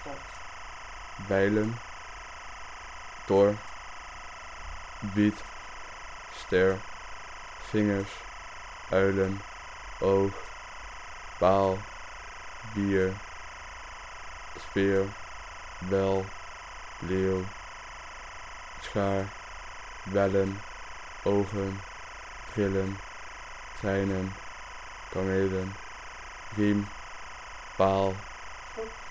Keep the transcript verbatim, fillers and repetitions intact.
Bijlen, tor, biet, ster, vingers, uilen, oog, paal, bier, speer, bel, leeuw, schaar, bellen, ogen, grillen, treinen, kamelen, riem, paal,